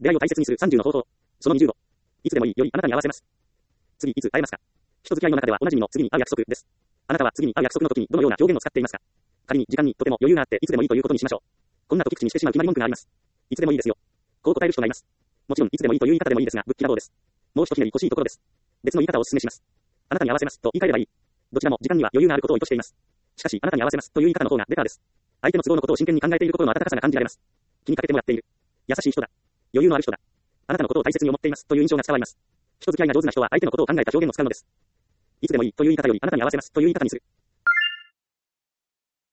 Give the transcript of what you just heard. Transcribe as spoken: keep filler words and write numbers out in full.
出会いを大切にするさんじゅうの方法。そのにじゅうご。いつでもいいよりあなたに合わせます。次、いつ会えますか。人付き合いの中ではおなじみの次に会う約束です。あなたは次に会う約束の時にどのような表現を使っていますか。仮に時間にとても余裕があっていつでもいいということにしましょう。こんな時口にしてしまう決まり文句があります。いつでもいいですよ。こう答える人がいます。もちろんいつでもいいという言い方でもいいですが、ぶっきらぼうです。もう一ひねり欲しいところです。別の言い方をお勧めします。あなたに合わせますと言い換えればいい。どちらも時間には余裕があることを意図しています。しかし、あなたに合わせますという言い方の方がベターです。相手の都合のことを真剣に考えている心の温かさが感じられます。気にかけてもらっている。優しい人だ。余裕のある人だ。あなたのことを大切に思っていますという印象が伝わります。人付き合いが上手な人は相手のことを考えた表現を使うのです。いつでもいいという言い方よりあなたに合わせますという言い方にする。